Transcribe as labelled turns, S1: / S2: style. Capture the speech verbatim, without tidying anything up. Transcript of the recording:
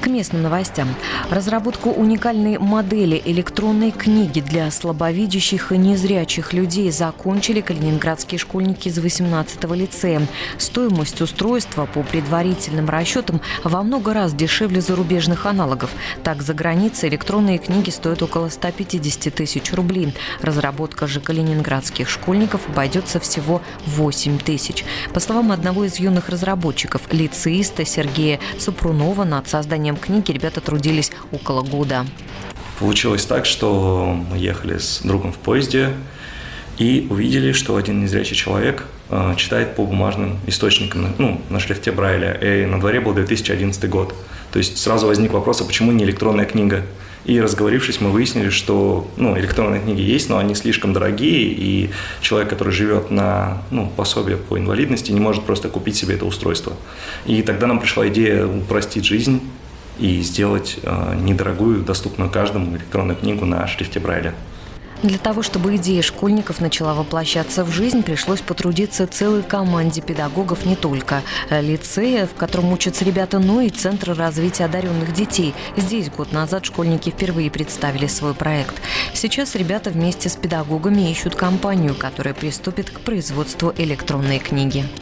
S1: К местным новостям. Разработку уникальной модели электронной книги для слабовидящих и незрячих людей закончили калининградские школьники из восемнадцатого лицея. Стоимость устройства по предварительным расчетам во много раз дешевле зарубежных аналогов. Так, за границей электронные книги стоят около ста пятидесяти тысяч рублей. Разработка же калининградских школьников обойдется всего восемь тысяч. По словам одного из юных разработчиков, лицеиста Сергея Супрунова, над созданием книги ребята трудились около года.
S2: Получилось так, что мы ехали с другом в поезде и увидели, что один незрячий человек э, читает по бумажным источникам, ну, на шрифте Брайля, и на дворе был две тысячи одиннадцатый год. То есть сразу возник вопрос, а почему не электронная книга? И разговорившись, мы выяснили, что ну, электронные книги есть, но они слишком дорогие, и человек, который живет на ну, пособие по инвалидности, не может просто купить себе это устройство. И тогда нам пришла идея упростить жизнь и сделать э, недорогую, доступную каждому электронную книгу на шрифте Брайля.
S1: Для того, чтобы идея школьников начала воплощаться в жизнь, пришлось потрудиться целой команде педагогов не только лицея, в котором учатся ребята, но и Центра развития одаренных детей. Здесь год назад школьники впервые представили свой проект. Сейчас ребята вместе с педагогами ищут компанию, которая приступит к производству электронной книги.